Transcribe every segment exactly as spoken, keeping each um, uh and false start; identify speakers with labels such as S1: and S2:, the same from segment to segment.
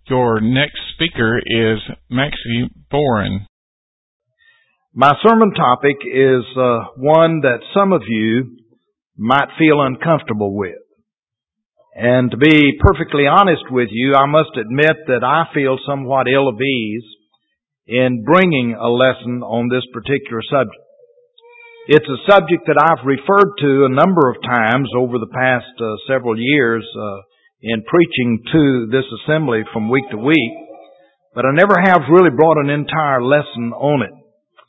S1: Your next speaker is Maxie Boren.
S2: My sermon topic is uh, one that some of you might feel uncomfortable with. And to be perfectly honest with you, I must admit that I feel somewhat ill of ease in bringing a lesson on this particular subject. It's a subject that I've referred to a number of times over the past uh, several years uh, in preaching to this assembly from week to week, but I never have really brought an entire lesson on it.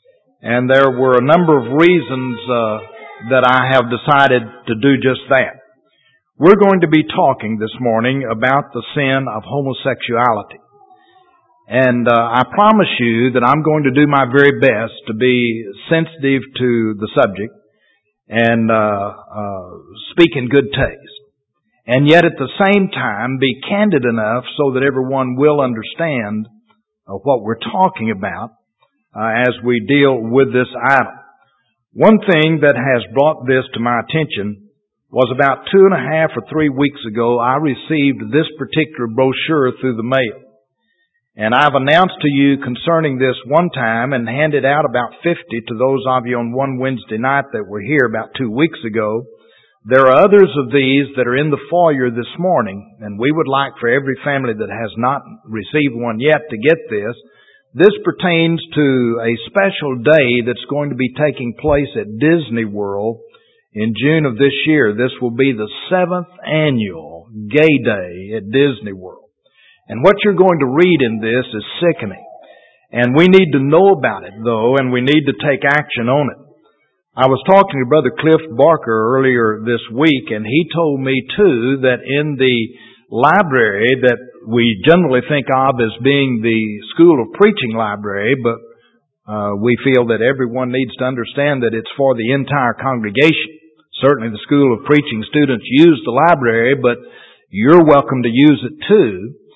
S2: And there were a number of reasons uh, that I have decided to do just that. We're going to be talking this morning about the sin of homosexuality. And uh, I promise you that I'm going to do my very best to be sensitive to the subject and uh, uh, speak in good taste. And yet at the same time be candid enough so that everyone will understand uh, what we're talking about uh, as we deal with this item. One thing that has brought this to my attention was about two and a half or three weeks ago, I received this particular brochure through the mail. And I've announced to you concerning this one time and handed out about fifty to those of you on one Wednesday night that were here about two weeks ago. There are others of these that are in the foyer this morning, and we would like for every family that has not received one yet to get this. This pertains to a special day that's going to be taking place at Disney World in June of this year. This will be the seventh annual Gay Day at Disney World. And what you're going to read in this is sickening. And we need to know about it, though, and we need to take action on it. I was talking to Brother Cliff Barker earlier this week, and he told me, too, that in the library that we generally think of as being the School of Preaching library, but uh, we feel that everyone needs to understand that it's for the entire congregation. Certainly the School of Preaching students use the library, but you're welcome to use it, too.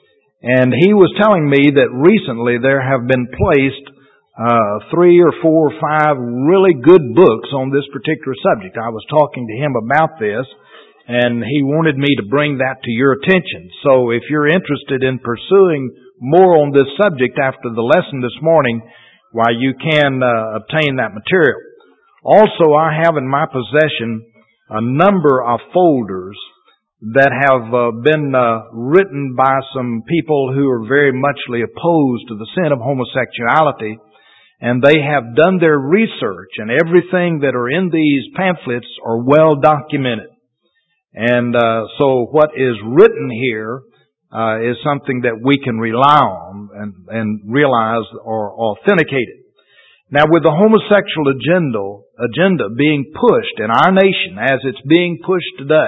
S2: And he was telling me that recently there have been placed Uh, three or four or five really good books on this particular subject. I was talking to him about this, and he wanted me to bring that to your attention. So if you're interested in pursuing more on this subject after the lesson this morning, why, you can uh, obtain that material. Also, I have in my possession a number of folders that have uh, been uh, written by some people who are very muchly opposed to the sin of homosexuality. And they have done their research, and everything that are in these pamphlets are well documented. And uh, so what is written here uh, is something that we can rely on and, and realize or authenticate it. Now, with the homosexual agenda, agenda being pushed in our nation as it's being pushed today,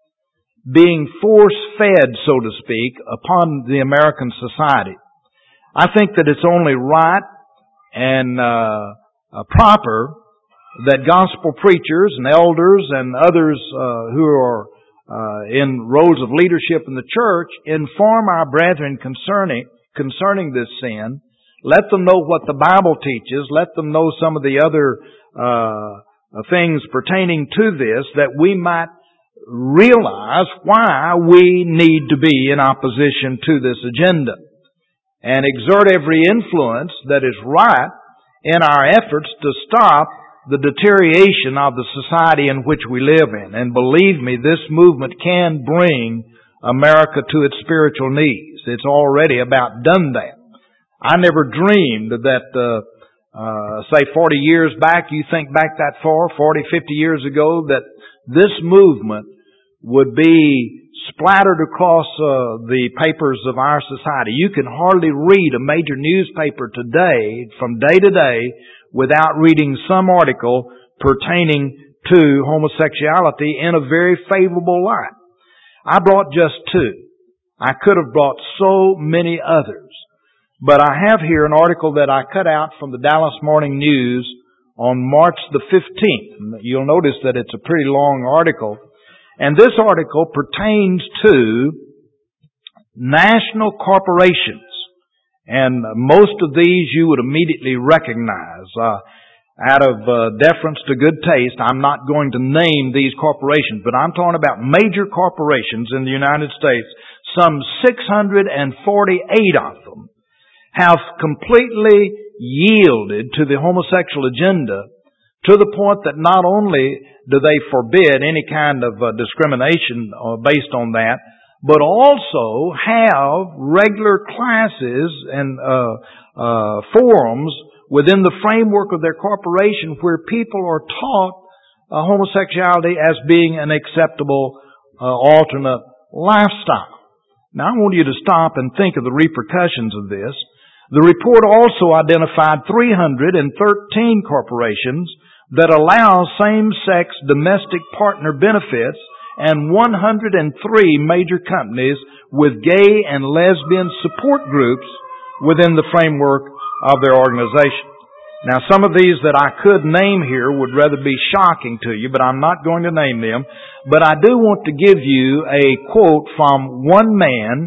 S2: being force-fed, so to speak, upon the American society, I think that it's only right and uh, uh, proper that gospel preachers and elders and others uh, who are uh, in roles of leadership in the church inform our brethren concerning concerning this sin. Let them know what the Bible teaches. Let them know some of the other uh, things pertaining to this, that we might realize why we need to be in opposition to this agenda, and exert every influence that is right in our efforts to stop the deterioration of the society in which we live in. And believe me, this movement can bring America to its spiritual knees. It's already about done that. I never dreamed that, uh, uh, say forty years back, you think back that far, forty, fifty years ago, that this movement would be splattered across uh, the papers of our society. You can hardly read a major newspaper today, from day to day, without reading some article pertaining to homosexuality in a very favorable light. I brought just two. I could have brought so many others. But I have here an article that I cut out from the Dallas Morning News on March the fifteenth. You'll notice that it's a pretty long article. And this article pertains to national corporations. And most of these you would immediately recognize. Uh, out of uh, deference to good taste, I'm not going to name these corporations, but I'm talking about major corporations in the United States, some six hundred forty-eight of them, have completely yielded to the homosexual agenda to the point that not only do they forbid any kind of uh, discrimination uh, based on that, but also have regular classes and uh, uh, forums within the framework of their corporation where people are taught uh, homosexuality as being an acceptable uh, alternate lifestyle. Now I want you to stop and think of the repercussions of this. The report also identified three hundred thirteen corporations that allow same-sex domestic partner benefits and one hundred three major companies with gay and lesbian support groups within the framework of their organization. Now, some of these that I could name here would rather be shocking to you, but I'm not going to name them. But I do want to give you a quote from one man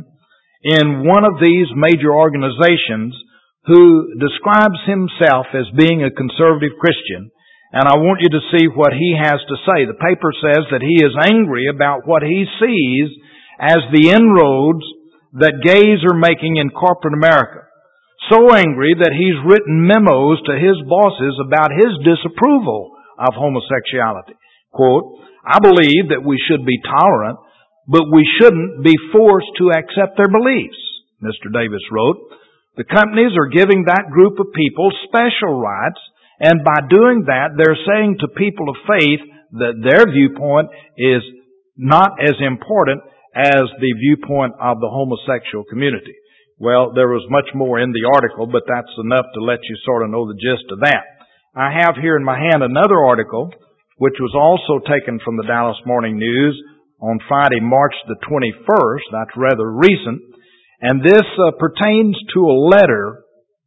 S2: in one of these major organizations who describes himself as being a conservative Christian. And I want you to see what he has to say. The paper says that he is angry about what he sees as the inroads that gays are making in corporate America. So angry that he's written memos to his bosses about his disapproval of homosexuality. Quote, I believe that we should be tolerant, but we shouldn't be forced to accept their beliefs, Mister Davis wrote. The companies are giving that group of people special rights, and by doing that, they're saying to people of faith that their viewpoint is not as important as the viewpoint of the homosexual community. Well, there was much more in the article, but that's enough to let you sort of know the gist of that. I have here in my hand another article, which was also taken from the Dallas Morning News on Friday, March the twenty-first. That's rather recent. And this uh, pertains to a letter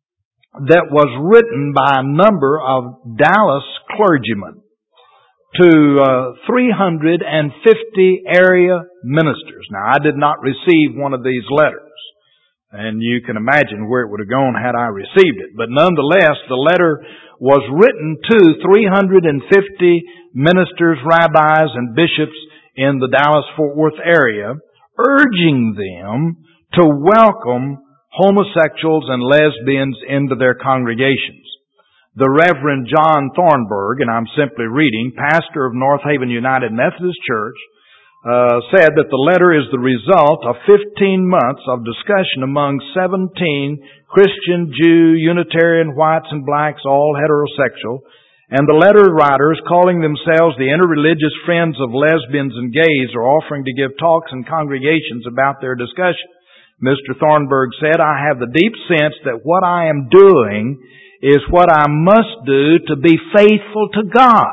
S2: that was written by a number of Dallas clergymen to uh, three hundred fifty area ministers. Now, I did not receive one of these letters. And you can imagine where it would have gone had I received it. But nonetheless, the letter was written to three hundred fifty ministers, rabbis, and bishops in the Dallas-Fort Worth area, urging them to welcome homosexuals and lesbians into their congregations. The Reverend John Thornburg, and I'm simply reading, pastor of North Haven United Methodist Church, Uh, said that the letter is the result of fifteen months of discussion among seventeen Christian, Jew, Unitarian, whites and blacks, all heterosexual, and the letter writers, calling themselves the interreligious friends of lesbians and gays, are offering to give talks in congregations about their discussion. Mister Thornburg said, I have the deep sense that what I am doing is what I must do to be faithful to God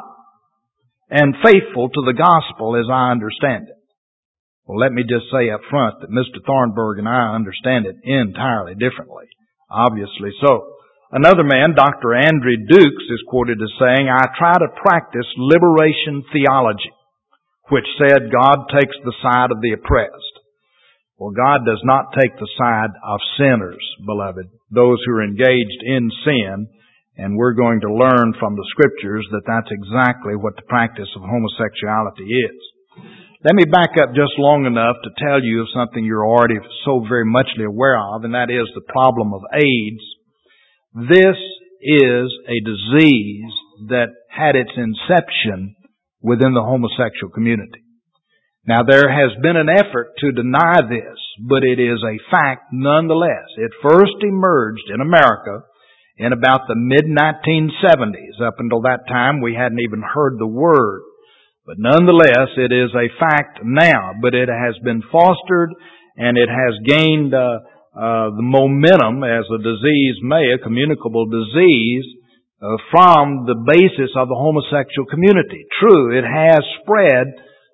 S2: and faithful to the gospel as I understand it. Well, let me just say up front that Mister Thornburg and I understand it entirely differently. Obviously so. Another man, Doctor Andrew Dukes, is quoted as saying, I try to practice liberation theology, which said God takes the side of the oppressed. Well, God does not take the side of sinners, beloved, those who are engaged in sin. And we're going to learn from the Scriptures that that's exactly what the practice of homosexuality is. Let me back up just long enough to tell you of something you're already so very muchly aware of, and that is the problem of AIDS. This is a disease that had its inception within the homosexual community. Now, there has been an effort to deny this, but it is a fact nonetheless. It first emerged in America in about the mid nineteen seventies. Up until that time, we hadn't even heard the word. But nonetheless, it is a fact now. But it has been fostered and it has gained uh, uh, the momentum, as a disease may, a communicable disease, uh, from the basis of the homosexual community. True, it has spread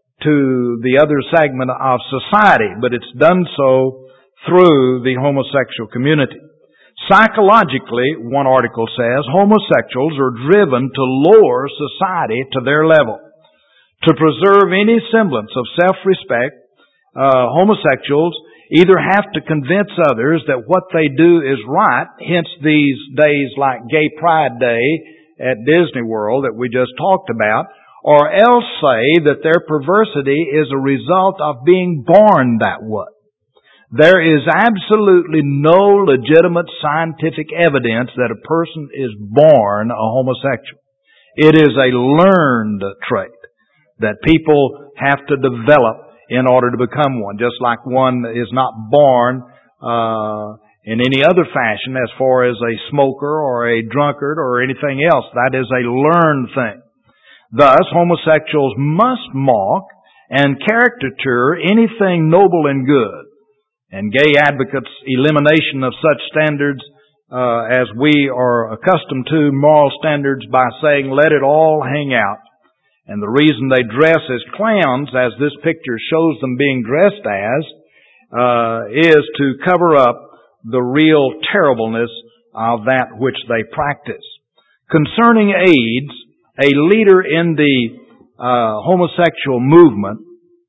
S2: to the other segment of society, but it's done so through the homosexual community. Psychologically, one article says, homosexuals are driven to lower society to their level. To preserve any semblance of self-respect, uh, homosexuals either have to convince others that what they do is right, hence these days like Gay Pride Day at Disney World that we just talked about, or else say that their perversity is a result of being born that way. There is absolutely no legitimate scientific evidence that a person is born a homosexual. It is a learned trait that people have to develop in order to become one, just like one is not born uh, in any other fashion as far as a smoker or a drunkard or anything else. That is a learned thing. Thus, homosexuals must mock and caricature anything noble and good. And gay advocates' elimination of such standards uh, as we are accustomed to, moral standards, by saying, let it all hang out. And the reason they dress as clowns, as this picture shows them being dressed as, uh, is to cover up the real terribleness of that which they practice. Concerning AIDS, a leader in the uh, homosexual movement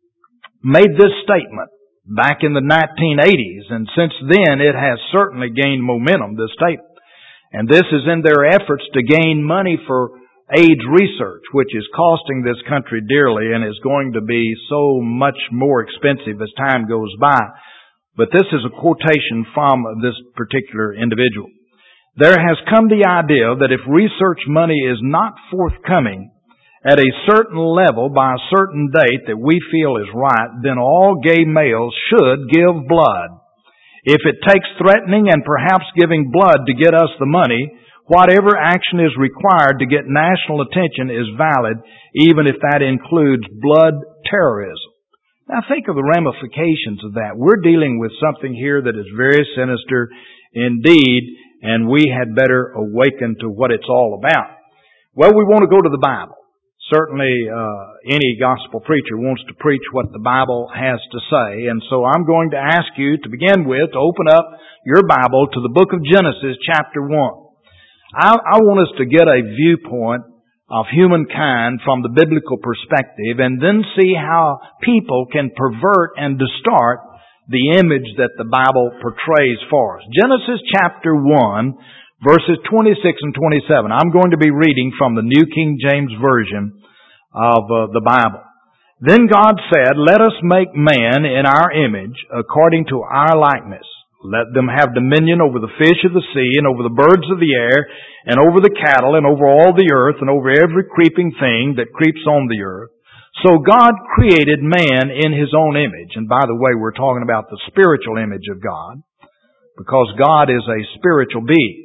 S2: made this statement back in the nineteen eighties, and since then it has certainly gained momentum, this statement. And this is in their efforts to gain money for AIDS research, which is costing this country dearly and is going to be so much more expensive as time goes by. But this is a quotation from this particular individual. There has come the idea that if research money is not forthcoming at a certain level by a certain date that we feel is right, then all gay males should give blood. If it takes threatening and perhaps giving blood to get us the money, whatever action is required to get national attention is valid, even if that includes blood terrorism. Now think of the ramifications of that. We're dealing with something here that is very sinister indeed, and we had better awaken to what it's all about. Well, we want to go to the Bible. Certainly, uh, any gospel preacher wants to preach what the Bible has to say. And so I'm going to ask you to begin with to open up your Bible to the book of Genesis chapter one. I, I want us to get a viewpoint of humankind from the biblical perspective and then see how people can pervert and distort the image that the Bible portrays for us. Genesis chapter one, verses twenty-six and twenty-seven. I'm going to be reading from the New King James Version of uh, the Bible. Then God said, let us make man in our image, according to our likeness. Let them have dominion over the fish of the sea, and over the birds of the air, and over the cattle, and over all the earth, and over every creeping thing that creeps on the earth. So God created man in His own image. And by the way, we're talking about the spiritual image of God, because God is a spiritual being.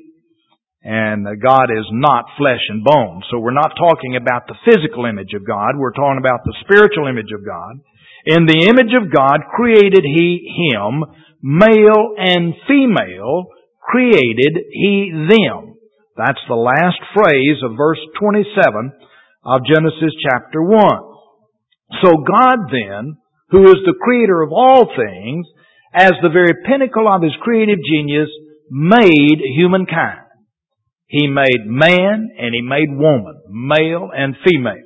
S2: And God is not flesh and bone. So we're not talking about the physical image of God. We're talking about the spiritual image of God. In the image of God created He him, male and female created He them. That's the last phrase of verse twenty-seven of Genesis chapter one. So God then, who is the creator of all things, as the very pinnacle of His creative genius, made humankind. He made man and He made woman, male and female.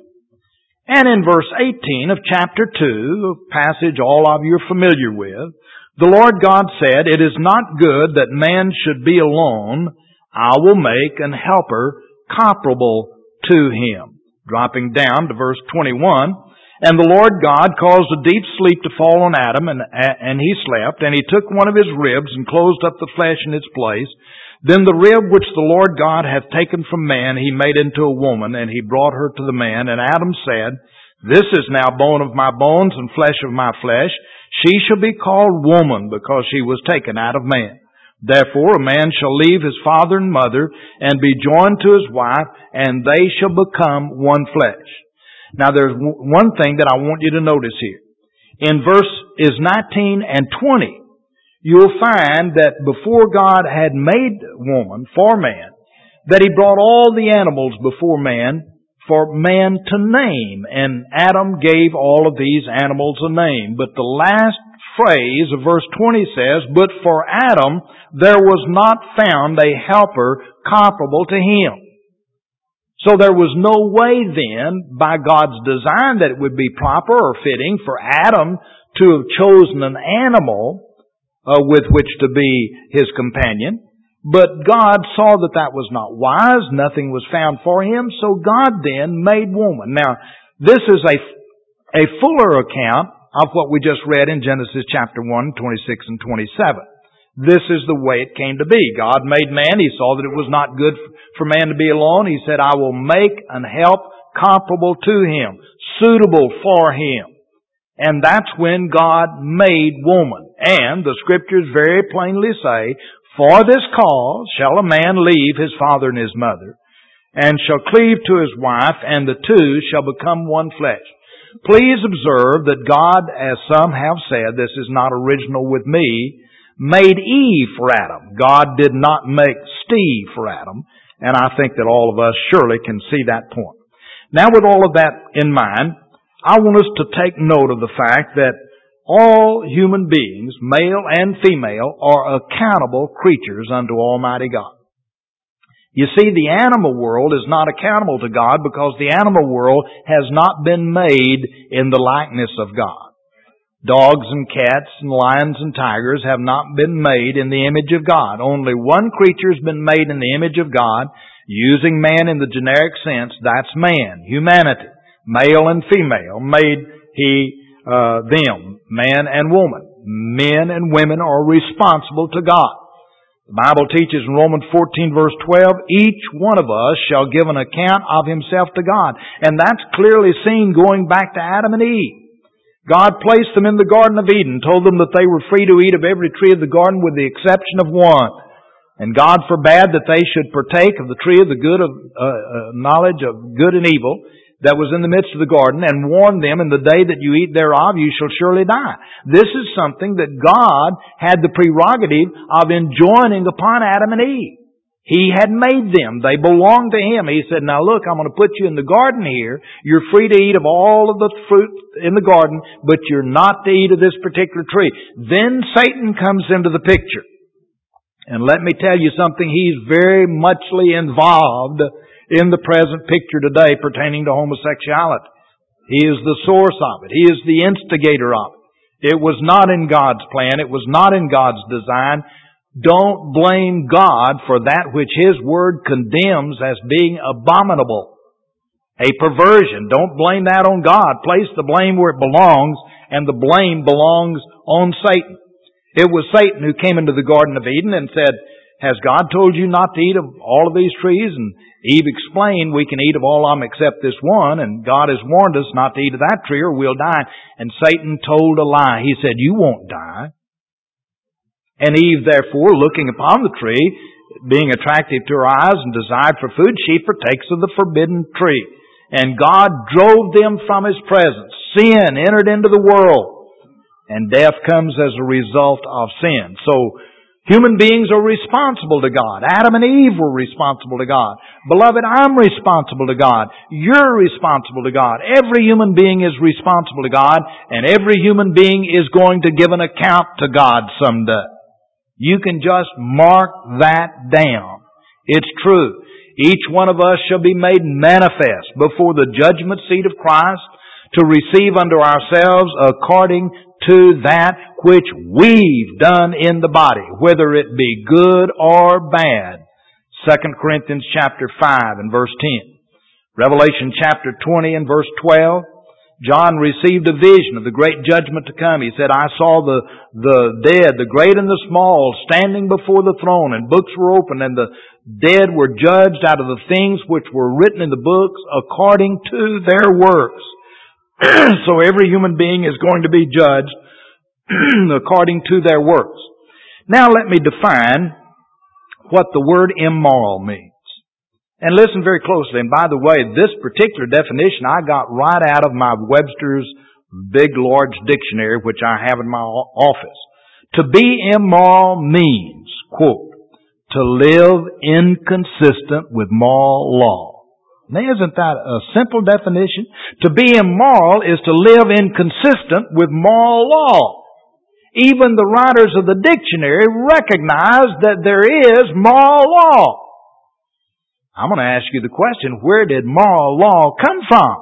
S2: And in verse eighteen of chapter two, a passage all of you are familiar with, the Lord God said, it is not good that man should be alone. I will make an helper comparable to him. Dropping down to verse twenty-one, and the Lord God caused a deep sleep to fall on Adam, and, and he slept, and He took one of his ribs and closed up the flesh in its place. Then the rib which the Lord God hath taken from man, He made into a woman, and He brought her to the man. And Adam said, this is now bone of my bones and flesh of my flesh. She shall be called woman, because she was taken out of man. Therefore a man shall leave his father and mother, and be joined to his wife, and they shall become one flesh. Now there's one thing that I want you to notice here. In verses nineteen and twenty, you'll find that before God had made woman for man, that He brought all the animals before man for man to name. And Adam gave all of these animals a name. But the last phrase of verse twenty says, but for Adam there was not found a helper comparable to him. So there was no way then, by God's design, that it would be proper or fitting for Adam to have chosen an animal Uh, with which to be his companion. But God saw that that was not wise. Nothing was found for him. So God then made woman. Now, this is a, a fuller account of what we just read in Genesis chapter one, twenty-six and twenty-seven. This is the way it came to be. God made man. He saw that it was not good for man to be alone. He said, I will make an help comparable to him, suitable for him. And that's when God made woman. And the Scriptures very plainly say, for this cause shall a man leave his father and his mother, and shall cleave to his wife, and the two shall become one flesh. Please observe that God, as some have said, this is not original with me, made Eve for Adam. God did not make Steve for Adam. And I think that all of us surely can see that point. Now, with all of that in mind, I want us to take note of the fact that all human beings, male and female, are accountable creatures unto Almighty God. You see, the animal world is not accountable to God because the animal world has not been made in the likeness of God. Dogs and cats and lions and tigers have not been made in the image of God. Only one creature has been made in the image of God, using man in the generic sense. That's man, humanity, male and female, made he, uh, them, man and woman. Men and women are responsible to God. The Bible teaches in Romans fourteen verse twelve, each one of us shall give an account of himself to God. And that's clearly seen going back to Adam and Eve. God placed them in the Garden of Eden, told them that they were free to eat of every tree of the garden with the exception of one. And God forbade that they should partake of the tree of the good of uh, uh, knowledge of good and evil that was in the midst of the garden, and warned them, in the day that you eat thereof, you shall surely die. This is something that God had the prerogative of enjoining upon Adam and Eve. He had made them. They belonged to Him. He said, now look, I'm going to put you in the garden here. You're free to eat of all of the fruit in the garden, but you're not to eat of this particular tree. Then Satan comes into the picture. And let me tell you something, he's very muchly involved in the present picture today pertaining to homosexuality. He is the source of it. He is the instigator of it. It was not in God's plan. It was not in God's design. Don't blame God for that which His Word condemns as being abominable. A perversion. Don't blame that on God. Place the blame where it belongs, and the blame belongs on Satan. It was Satan who came into the Garden of Eden and said, has God told you not to eat of all of these trees? And Eve explained, we can eat of all of them except this one, and God has warned us not to eat of that tree or we'll die. And Satan told a lie. He said, you won't die. And Eve, therefore, looking upon the tree, being attractive to her eyes and desired for food, she partakes of the forbidden tree. And God drove them from His presence. Sin entered into the world. And death comes as a result of sin. So, human beings are responsible to God. Adam and Eve were responsible to God. Beloved, I'm responsible to God. You're responsible to God. Every human being is responsible to God. And every human being is going to give an account to God someday. You can just mark that down. It's true. Each one of us shall be made manifest before the judgment seat of Christ to receive unto ourselves according to that which we've done in the body, whether it be good or bad. Second Corinthians chapter five and verse ten. Revelation chapter twenty and verse twelve. John received a vision of the great judgment to come. He said, I saw the, the dead, the great and the small, standing before the throne, and books were opened, and the dead were judged out of the things which were written in the books according to their works. So every human being is going to be judged according to their works. Now let me define what the word immoral means. And listen very closely. And by the way, this particular definition I got right out of my Webster's big, large dictionary, which I have in my office. To be immoral means, quote, to live inconsistent with moral law. Now, isn't that a simple definition? To be immoral is to live inconsistent with moral law. Even the writers of the dictionary recognize that there is moral law. I'm going to ask you the question, where did moral law come from?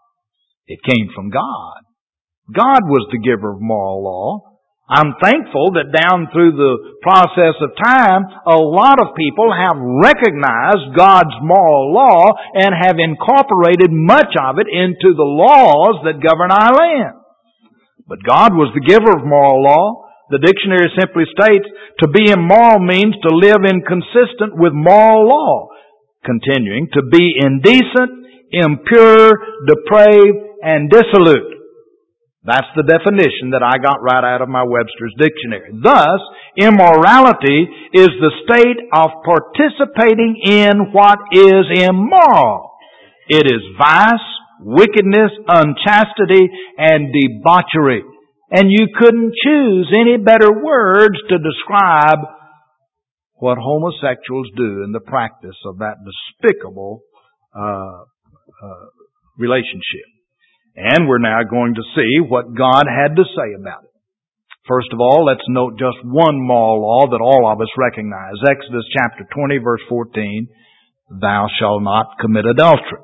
S2: It came from God. God was the giver of moral law. I'm thankful that down through the process of time, a lot of people have recognized God's moral law and have incorporated much of it into the laws that govern our land. But God was the giver of moral law. The dictionary simply states, to be immoral means to live inconsistent with moral law. Continuing, to be indecent, impure, depraved, and dissolute. That's the definition that I got right out of my Webster's dictionary. Thus, immorality is the state of participating in what is immoral. It is vice, wickedness, unchastity, and debauchery. And you couldn't choose any better words to describe what homosexuals do in the practice of that despicable uh, uh, relationship. And we're now going to see what God had to say about it. First of all, let's note just one moral law that all of us recognize. Exodus chapter twenty, verse fourteen, thou shalt not commit adultery.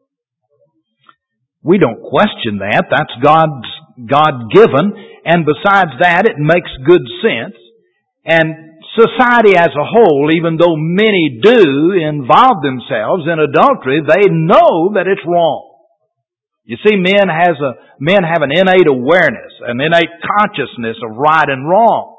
S2: We don't question that. That's God's God-given. And besides that, it makes good sense. And society as a whole, even though many do involve themselves in adultery, they know that it's wrong. You see, men has a men have an innate awareness, an innate consciousness of right and wrong.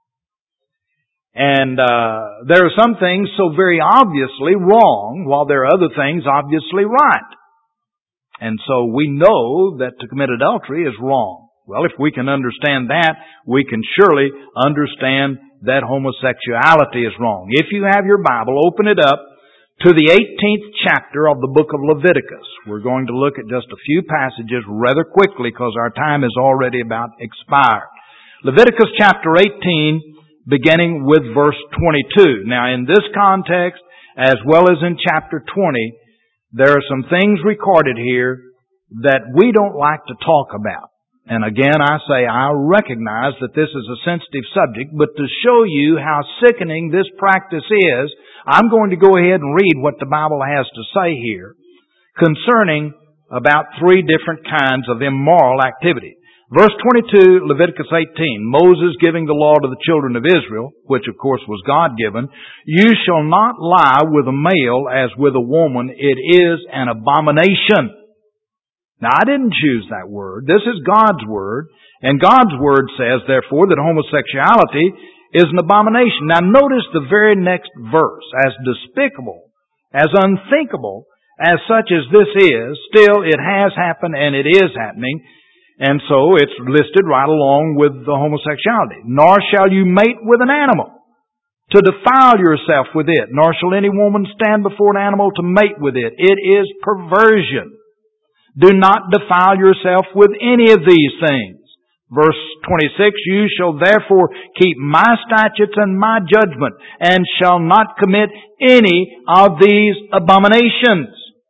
S2: And uh, there are some things so very obviously wrong, while there are other things obviously right. And so we know that to commit adultery is wrong. Well, if we can understand that, we can surely understand that homosexuality is wrong. If you have your Bible, open it up to the eighteenth chapter of the book of Leviticus. We're going to look at just a few passages rather quickly because our time is already about expired. Leviticus chapter eighteen, beginning with verse twenty-two. Now, in this context, as well as in chapter twenty, there are some things recorded here that we don't like to talk about. And again, I say I recognize that this is a sensitive subject, but to show you how sickening this practice is, I'm going to go ahead and read what the Bible has to say here concerning about three different kinds of immoral activity. Verse twenty-two, Leviticus eighteen, Moses giving the law to the children of Israel, which of course was God-given, you shall not lie with a male as with a woman. It is an abomination. Now, I didn't choose that word. This is God's word. And God's word says, therefore, that homosexuality is an abomination. Now, notice the very next verse. As despicable, as unthinkable, as such as this is, still it has happened and it is happening. And so it's listed right along with the homosexuality. Nor shall you mate with an animal to defile yourself with it. Nor shall any woman stand before an animal to mate with it. It is perversion. Do not defile yourself with any of these things. Verse twenty-six, you shall therefore keep my statutes and my judgment, and shall not commit any of these abominations.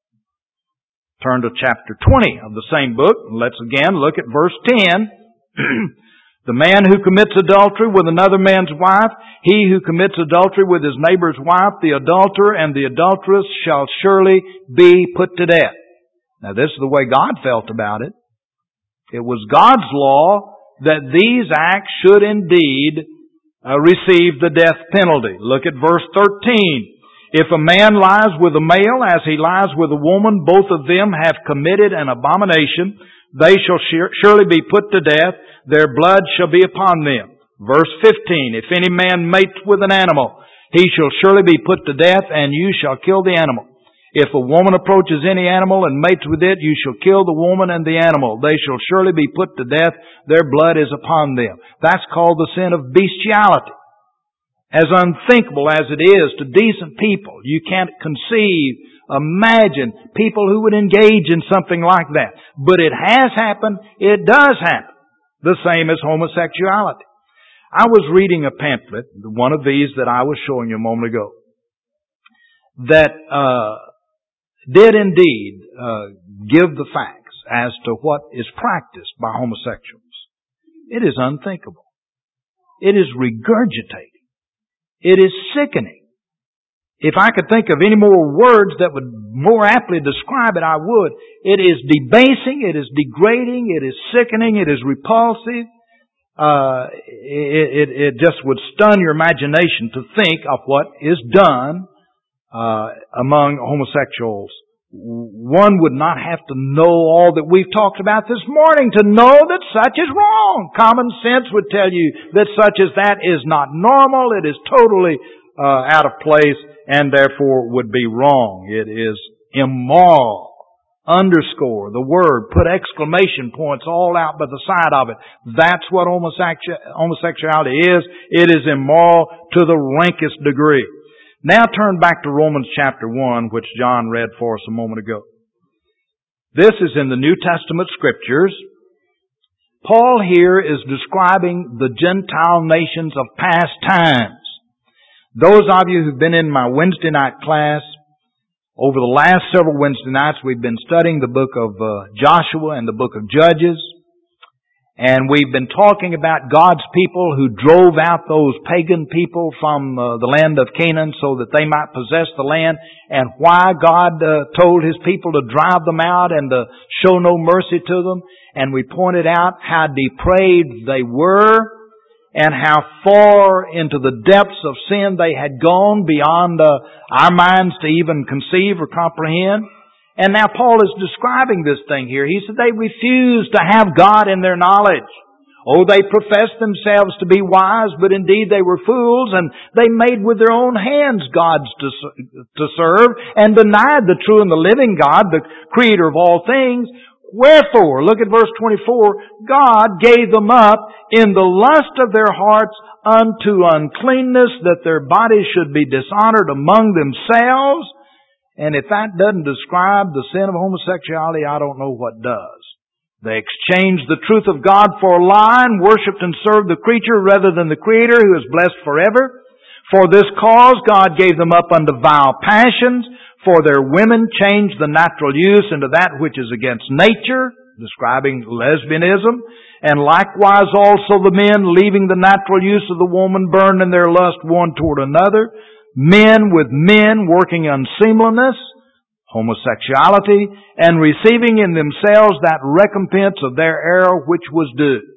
S2: Turn to chapter twenty of the same book. Let's again look at verse ten. The man who commits adultery with another man's wife, he who commits adultery with his neighbor's wife, the adulterer and the adulteress shall surely be put to death. Now, this is the way God felt about it. It was God's law that these acts should indeed uh, receive the death penalty. Look at verse thirteen. If a man lies with a male as he lies with a woman, both of them have committed an abomination. They shall surely be put to death. Their blood shall be upon them. Verse fifteen. If any man mates with an animal, he shall surely be put to death, and you shall kill the animal. If a woman approaches any animal and mates with it, you shall kill the woman and the animal. They shall surely be put to death. Their blood is upon them. That's called the sin of bestiality. As unthinkable as it is to decent people, you can't conceive, imagine people who would engage in something like that. But it has happened. It does happen. The same as homosexuality. I was reading a pamphlet, one of these that I was showing you a moment ago, that uh did indeed uh, give the facts as to what is practiced by homosexuals. It is unthinkable. It is regurgitating. It is sickening. If I could think of any more words that would more aptly describe it, I would. It is debasing, it is degrading, it is sickening, it is repulsive. Uh, it, it, it just would stun your imagination to think of what is done Uh, among homosexuals one would not have to know all that we've talked about this morning to know that such is wrong. Common sense would tell you that such as that is not normal. It is totally uh, out of place and therefore would be wrong. It is immoral. Underscore the word, put exclamation points all out by the side of it. That's what homosexuality is. It is immoral to the rankest degree. Now turn back to Romans chapter one, which John read for us a moment ago. This is in the New Testament Scriptures. Paul here is describing the Gentile nations of past times. Those of you who've been in my Wednesday night class, over the last several Wednesday nights, we've been studying the book of uh, Joshua and the book of Judges. And we've been talking about God's people who drove out those pagan people from uh, the land of Canaan so that they might possess the land, and why God uh, told His people to drive them out and to show no mercy to them. And we pointed out how depraved they were and how far into the depths of sin they had gone beyond uh, our minds to even conceive or comprehend. And now Paul is describing this thing here. He said they refused to have God in their knowledge. Oh, they professed themselves to be wise, but indeed they were fools, and they made with their own hands gods to, to serve, and denied the true and the living God, the Creator of all things. Wherefore, look at verse twenty-four, God gave them up in the lust of their hearts unto uncleanness, that their bodies should be dishonored among themselves. And if that doesn't describe the sin of homosexuality, I don't know what does. They exchanged the truth of God for a lie and worshipped and served the creature rather than the Creator, who is blessed forever. For this cause God gave them up unto vile passions. For their women changed the natural use into that which is against nature, describing lesbianism. And likewise also the men, leaving the natural use of the woman, burned in their lust one toward another. Men with men working unseemliness, homosexuality, and receiving in themselves that recompense of their error which was due.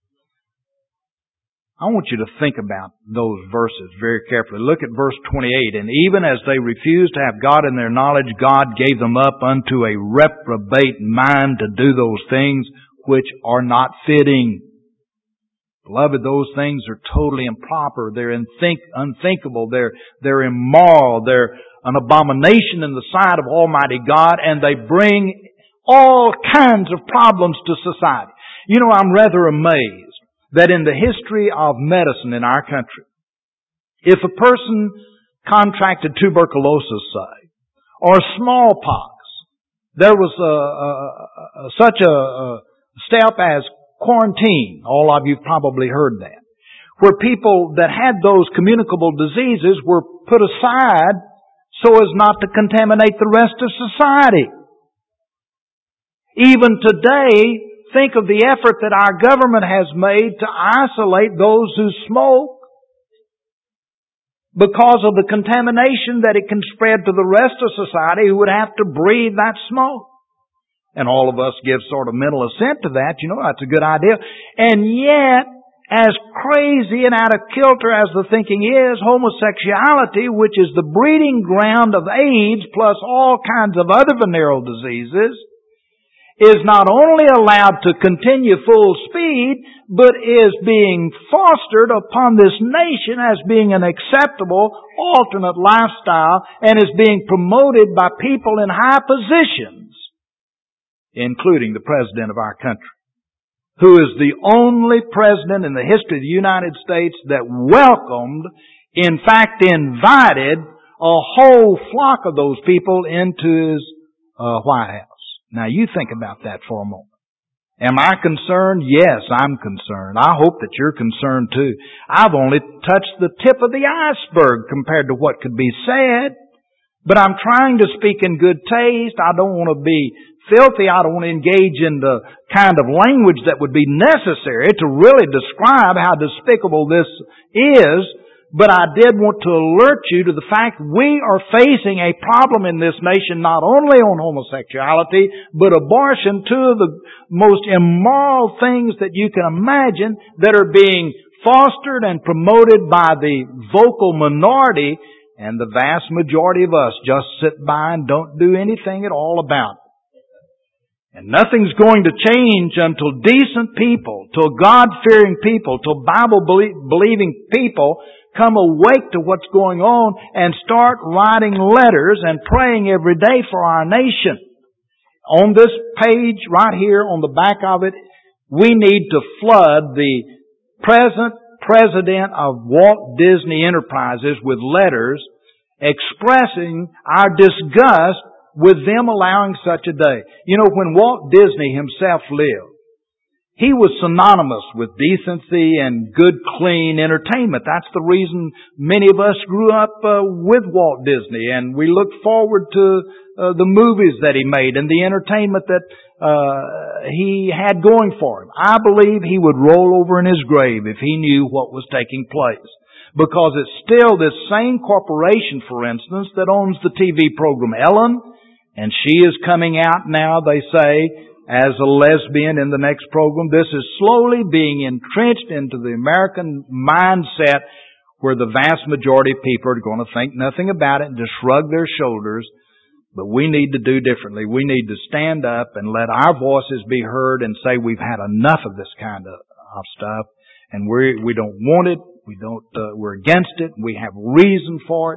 S2: I want you to think about those verses very carefully. Look at verse twenty-eight. And even as they refused to have God in their knowledge, God gave them up unto a reprobate mind to do those things which are not fitting. Beloved, those things are totally improper. They're unthink- unthinkable. They're, they're immoral. They're an abomination in the sight of Almighty God, and they bring all kinds of problems to society. You know, I'm rather amazed that in the history of medicine in our country, if a person contracted tuberculosis, say, or smallpox, there was a, a, a, such a, a step as quarantine. All of you have probably heard that. Where people that had those communicable diseases were put aside so as not to contaminate the rest of society. Even today, think of the effort that our government has made to isolate those who smoke because of the contamination that it can spread to the rest of society who would have to breathe that smoke. And all of us give sort of mental assent to that. You know, that's a good idea. And yet, as crazy and out of kilter as the thinking is, homosexuality, which is the breeding ground of AIDS plus all kinds of other venereal diseases, is not only allowed to continue full speed, but is being fostered upon this nation as being an acceptable alternate lifestyle, and is being promoted by people in high positions, including the President of our country, who is the only president in the history of the United States that welcomed, in fact invited, a whole flock of those people into his uh, White House. Now you think about that for a moment. Am I concerned? Yes, I'm concerned. I hope that you're concerned too. I've only touched the tip of the iceberg compared to what could be said. But I'm trying to speak in good taste. I don't want to be filthy. I don't want to engage in the kind of language that would be necessary to really describe how despicable this is. But I did want to alert you to the fact we are facing a problem in this nation not only on homosexuality, but abortion, two of the most immoral things that you can imagine that are being fostered and promoted by the vocal minority And the vast majority of us just sit by and don't do anything at all about it. And nothing's going to change until decent people, till God-fearing people, till Bible-believing people come awake to what's going on and start writing letters and praying every day for our nation. On this page right here on the back of it, we need to flood the present president of Walt Disney Enterprises with letters expressing our disgust with them allowing such a day. You know, when Walt Disney himself lived, he was synonymous with decency and good, clean entertainment. That's the reason many of us grew up uh, with Walt Disney, and we look forward to uh, the movies that he made and the entertainment that uh, he had going for him. I believe he would roll over in his grave if he knew what was taking place. Because it's still this same corporation, for instance, that owns the T V program Ellen, and she is coming out now, they say, as a lesbian in the next program. This is slowly being entrenched into the American mindset where the vast majority of people are going to think nothing about it and just shrug their shoulders. But we need to do differently. We need to stand up and let our voices be heard and say we've had enough of this kind of, of stuff, and we we don't want it. We don't. Uh, we're against it. We have reason for it,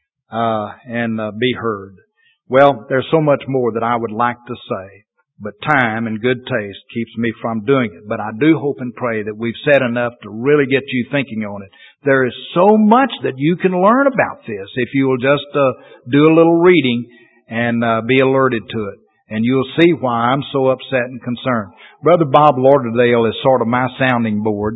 S2: uh, and uh, be heard. Well, there's so much more that I would like to say. But time and good taste keeps me from doing it. But I do hope and pray that we've said enough to really get you thinking on it. There is so much that you can learn about this if you will just uh, do a little reading and uh, be alerted to it. And you'll see why I'm so upset and concerned. Brother Bob Lauderdale is sort of my sounding board.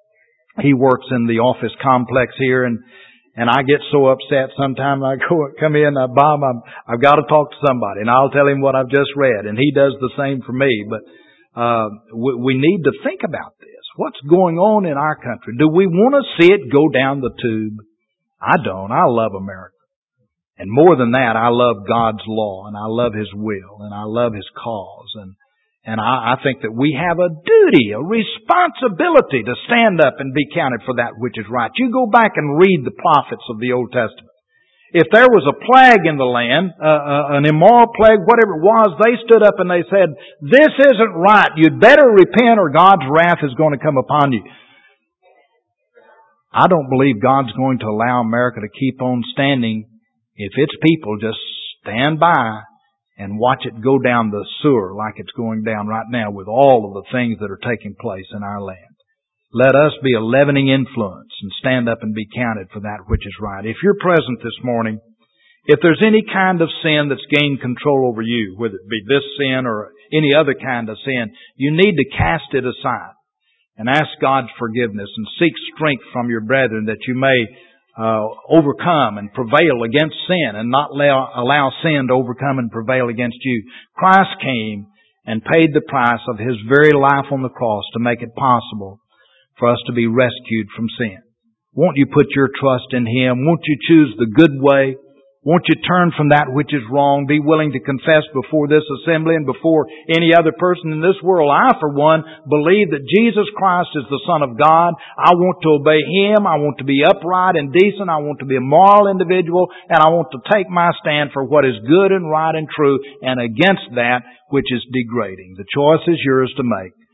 S2: He works in the office complex here, and And I get so upset sometimes. I go come in, uh, Bob, I'm, I've got to talk to somebody, and I'll tell him what I've just read, and he does the same for me. But uh, we, we need to think about this. What's going on in our country? Do we want to see it go down the tube? I don't. I love America. And more than that, I love God's law, and I love His will, and I love His cause. And And I, I think that we have a duty, a responsibility to stand up and be counted for that which is right. You go back and read the prophets of the Old Testament. If there was a plague in the land, uh, uh, an immoral plague, whatever it was, they stood up and they said, "This isn't right. You'd better repent or God's wrath is going to come upon you." I don't believe God's going to allow America to keep on standing if its people just stand by and watch it go down the sewer like it's going down right now with all of the things that are taking place in our land. Let us be a leavening influence and stand up and be counted for that which is right. If you're present this morning, if there's any kind of sin that's gained control over you, whether it be this sin or any other kind of sin, you need to cast it aside and ask God's forgiveness and seek strength from your brethren that you may Uh, overcome and prevail against sin and not allow, allow sin to overcome and prevail against you. Christ came and paid the price of His very life on the cross to make it possible for us to be rescued from sin. Won't you put your trust in Him? Won't you choose the good way? Won't you turn from that which is wrong? Be willing to confess before this assembly and before any other person in this world. I, for one, believe that Jesus Christ is the Son of God. I want to obey Him. I want to be upright and decent. I want to be a moral individual. And I want to take my stand for what is good and right and true and against that which is degrading. The choice is yours to make.